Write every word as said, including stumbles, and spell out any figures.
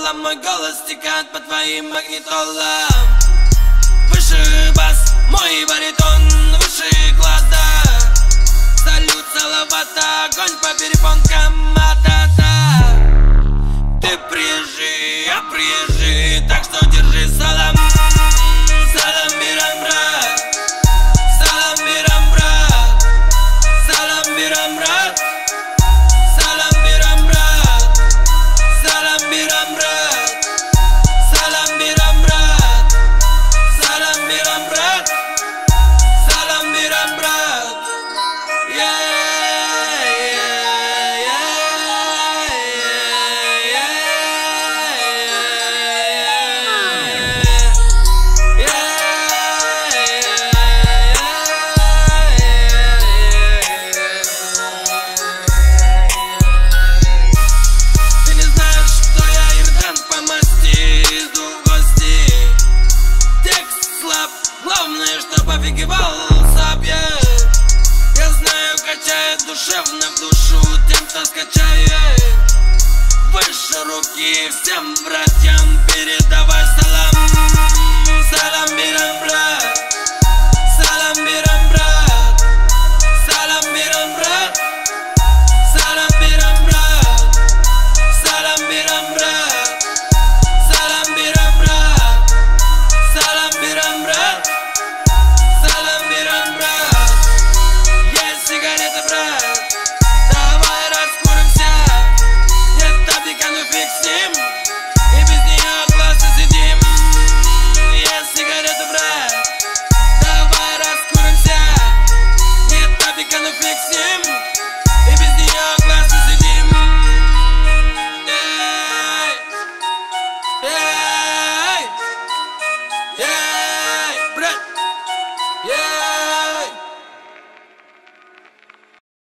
салам, мой голос стекает по твоим магнитолам. Выше бас, мой баритон, выше класс, да. Салют, салавата, огонь по перепонкам, а-та-та. Ты приезжий, я приезжий, так что держи салам. Салам, мирам, брат. Салам, мирам, брат. Салам, мирам, брат. Салам, мирам, брат. Салам, мирам, брат. Салам, мирам, брат. Салам, мирам, брат. Салам, мирам, брат. Главное, чтоб офигевался объект. Я знаю, качает душевно в душу тем, кто скачает. Выше руки всем братьям передавай салам.